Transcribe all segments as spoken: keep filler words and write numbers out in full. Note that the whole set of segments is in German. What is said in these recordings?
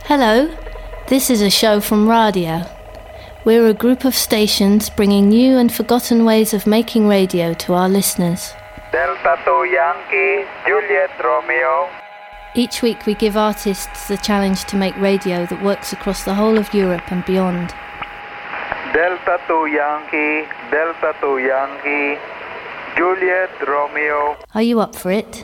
Hello, this is a show from Radio. We're a group of stations bringing new and forgotten ways of making radio to our listeners. Delta two Yankee, Juliet Romeo. Each week we give artists the challenge to make radio that works across the whole of Europe and beyond. Delta two Yankee, Delta two Yankee, Juliet Romeo. Are you up for it?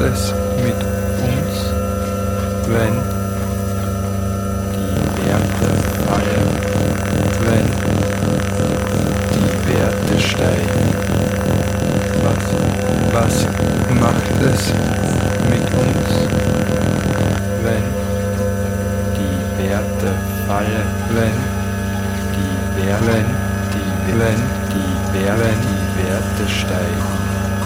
es mit uns, wenn die Werte fallen, wenn die Werte steigen? Was, was macht es mit uns, wenn die Werte fallen, wenn die Werte, wenn die, wenn die Werte, die Werte steigen?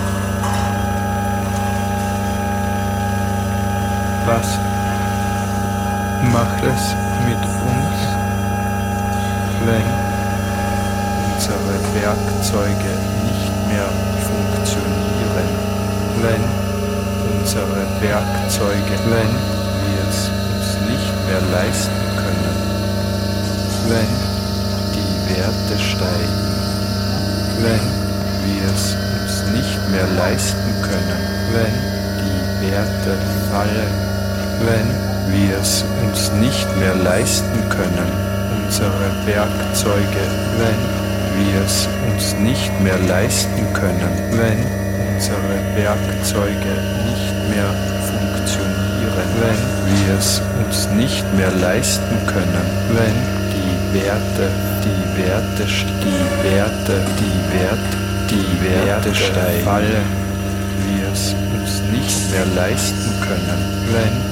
Was macht es mit uns, wenn unsere Werkzeuge nicht mehr funktionieren, wenn unsere Werkzeuge, wenn wir es uns nicht mehr leisten können, wenn die Werte steigen, wenn wir es uns nicht mehr leisten können, wenn die Werte fallen, wenn wir es uns nicht mehr leisten können, unsere Werkzeuge, wenn wir es uns nicht mehr leisten können, wenn unsere Werkzeuge nicht mehr funktionieren, wenn wir es uns nicht mehr leisten können, wenn die Werte, die Werte, die Werte, die Werte, die Werte steigen, fallen, wir es uns nicht mehr leisten können, wenn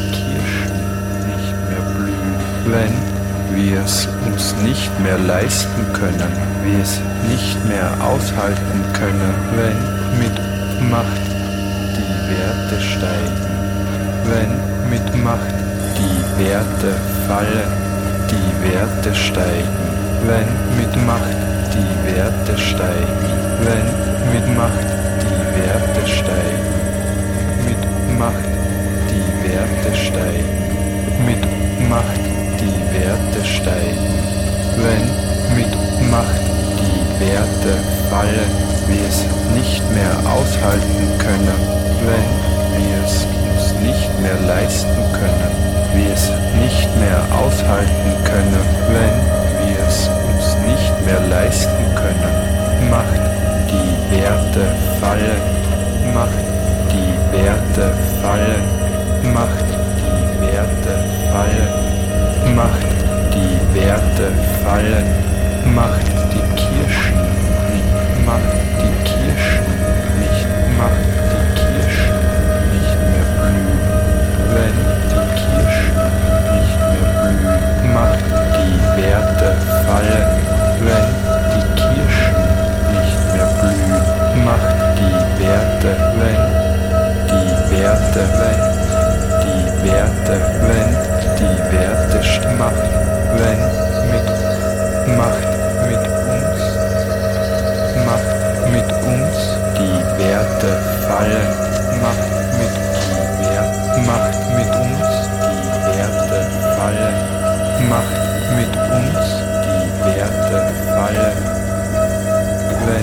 wenn wir es uns nicht mehr leisten können, wir es nicht mehr aushalten können, wenn mit Macht die Werte steigen, wenn mit Macht die Werte fallen, die Werte steigen, wenn mit Macht die Werte steigen, wenn mit Macht die Werte steigen, mit Macht die Werte steigen, mit Macht die Werte steigen, wenn mit Macht die Werte fallen, wir es nicht mehr aushalten können, wenn wir es uns nicht mehr leisten können, wir es nicht mehr aushalten können, wenn wir es uns nicht mehr leisten können, Macht die Werte fallen, Macht die Werte fallen, Macht die Werte fallen. Macht die Werte fallen, macht die Kirschen nicht, macht die Kirschen nicht, macht die Kirschen nicht mehr blühen, wenn die Kirschen nicht mehr blühen, macht die Werte fallen, wenn die Kirschen nicht mehr blühen, macht die Werte, wenn die Werte, wenn die Werte, wenn die Werte macht, wenn mit Macht mit uns, Macht mit uns, die Werte fallen, Macht mit die Werte, Macht mit uns, die Werte fallen, Macht mit uns, die Werte fallen, wenn,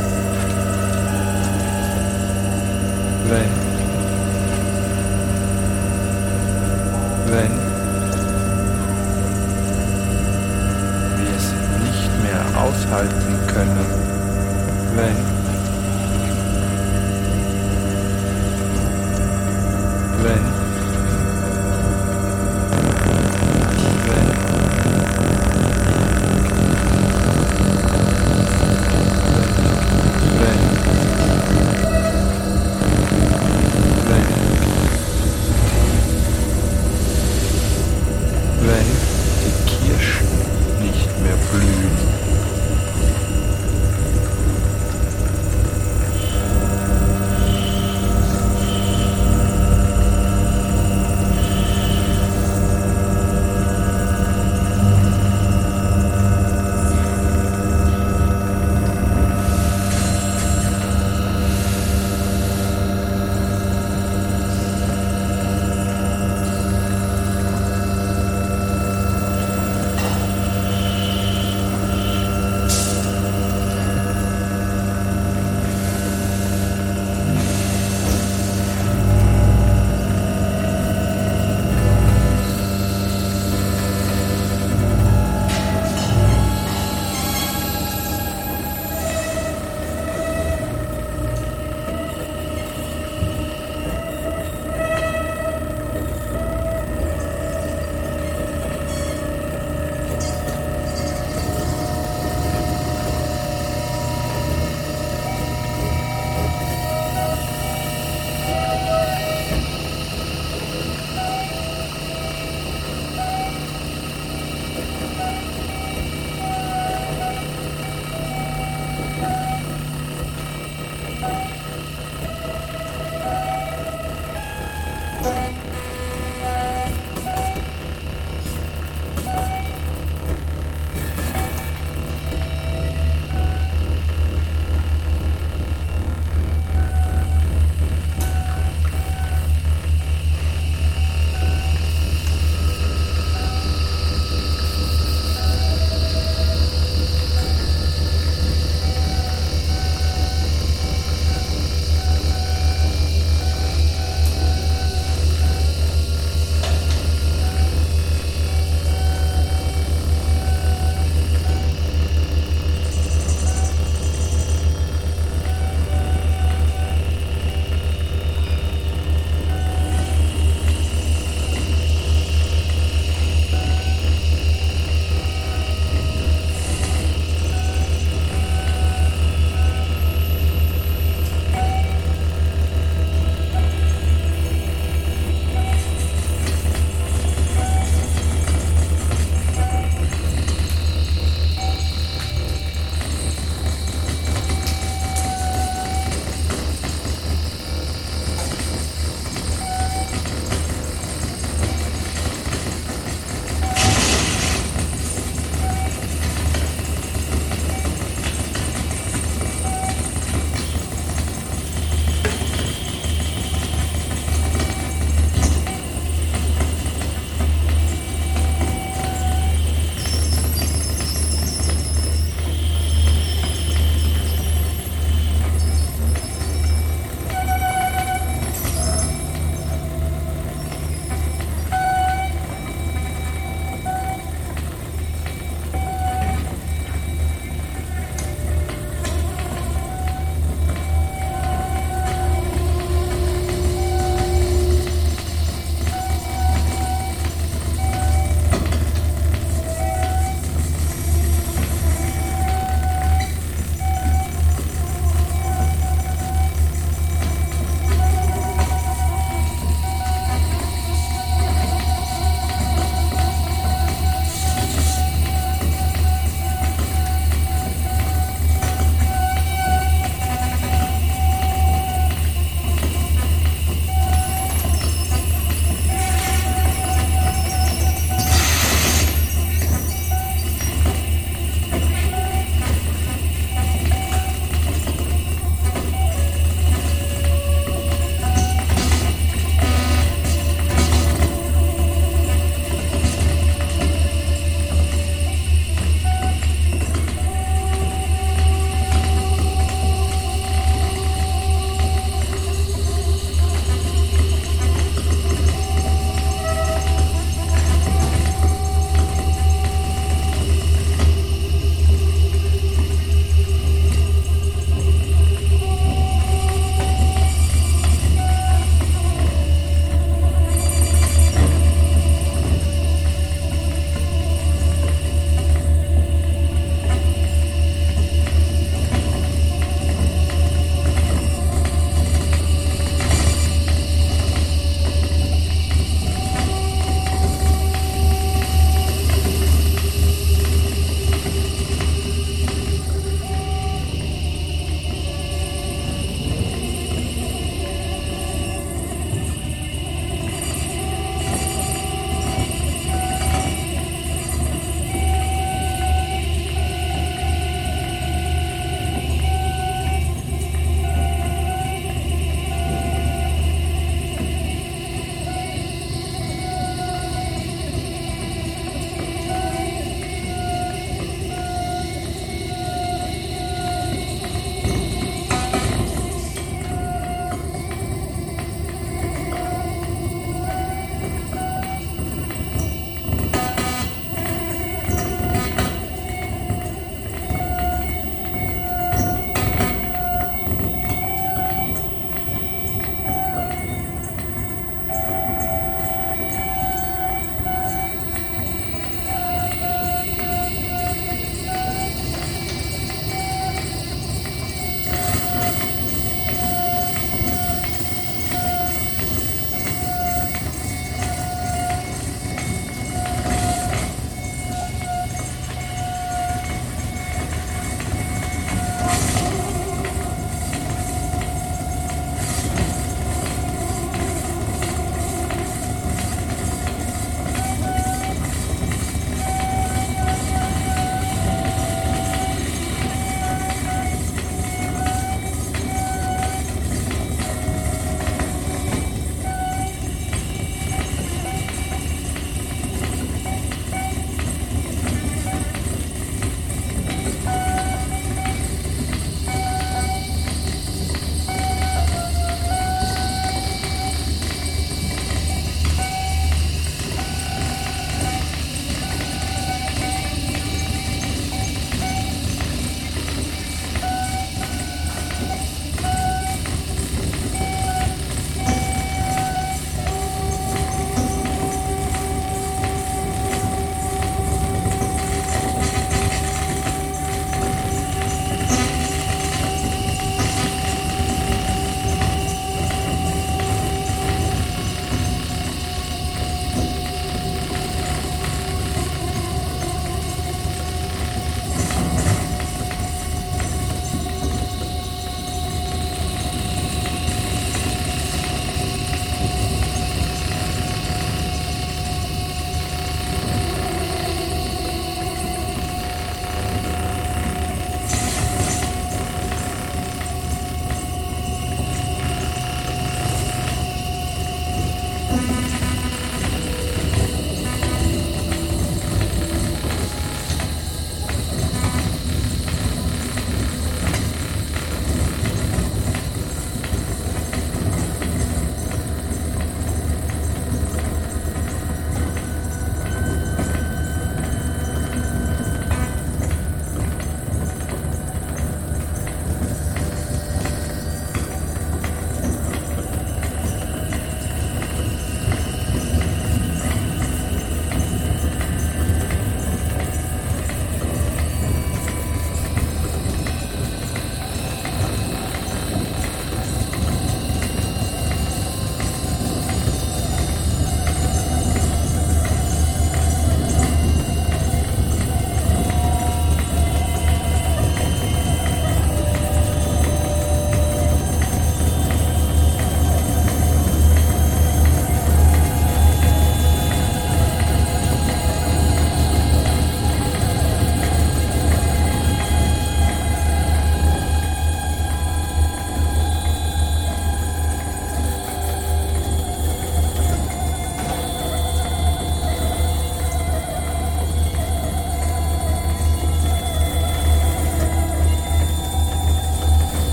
wenn, wenn aushalten können, wenn wenn wenn wenn wenn wenn die Kirschen nicht mehr blühen,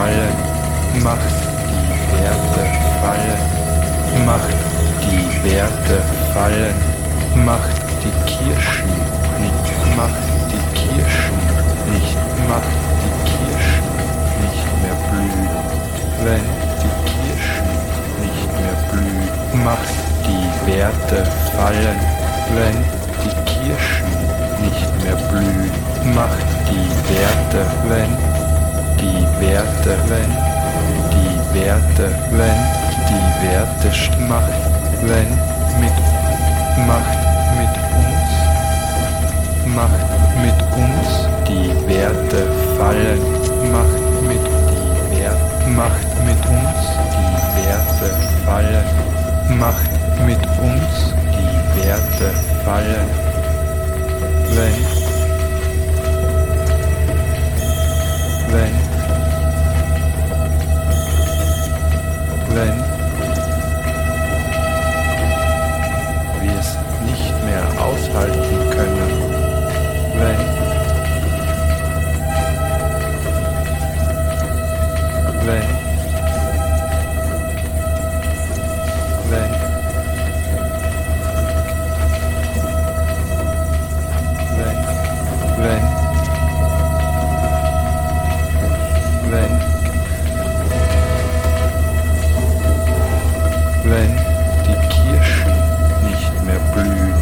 fallen, macht die Werte fallen, macht die Werte fallen, macht die Kirschen nicht, macht die Kirschen nicht, macht die Kirschen nicht mehr blühen, wenn die Kirschen nicht mehr blühen, macht die Werte fallen, wenn die Kirschen nicht mehr blühen, macht die Werte, wenn die Werte, wenn die Werte, wenn die Werte macht, wenn mit macht mit uns, macht mit uns die Werte fallen, macht mit die Werte, macht mit uns die Werte fallen, macht mit uns die Werte fallen, wenn, wenn, wenn wir es nicht mehr aushalten können, wenn, wenn, wenn, wenn, wenn, wenn, wenn die Kirschen nicht mehr blühen.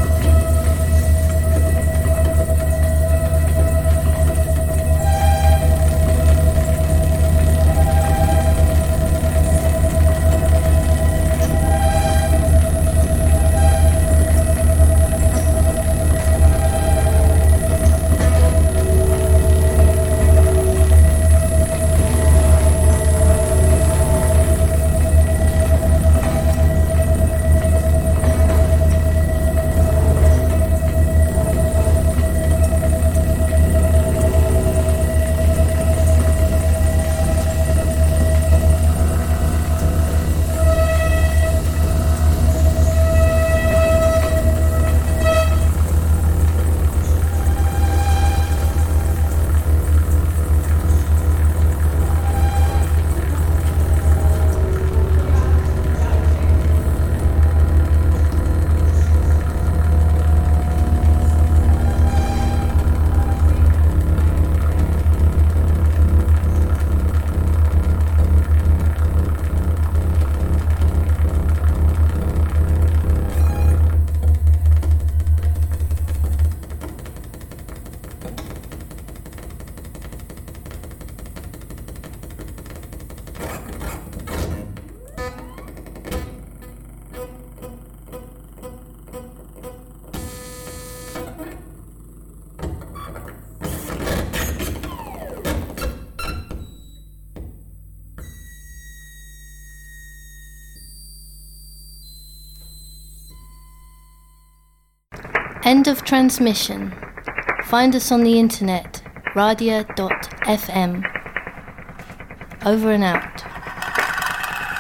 End of transmission. Find us on the internet, radia dot f m. Over and out.